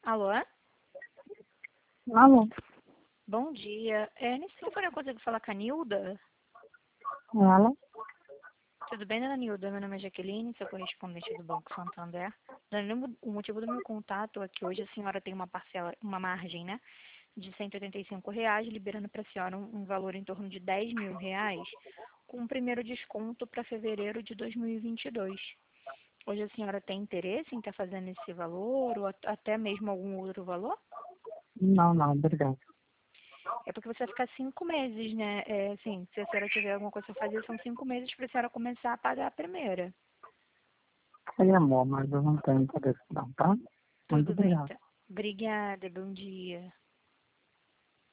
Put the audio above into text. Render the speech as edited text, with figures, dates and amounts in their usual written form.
Alô? Alô, Bom dia. Nesse telefone eu consigo falar com a Nilda? ela? Tudo bem, dona Nilda? Meu nome é Jaqueline, sou correspondente do Banco Santander. Dona Nilda, o motivo do meu contato é que hoje a senhora tem uma parcela, uma margem, né, de R$ 185, liberando para a senhora um valor em torno de R$ 10.000, com um primeiro desconto para fevereiro de 2022. Hoje a senhora tem interesse em estar fazendo esse valor ou até mesmo algum outro valor? Não, obrigado. É porque você vai ficar 5 meses, né? Assim, se a senhora tiver alguma coisa a fazer, são 5 meses para a senhora começar a pagar a primeira. Sei, amor, mas eu não tenho interesse não, tá? Muito Tudo bem, obrigado. então. Obrigada, bom dia.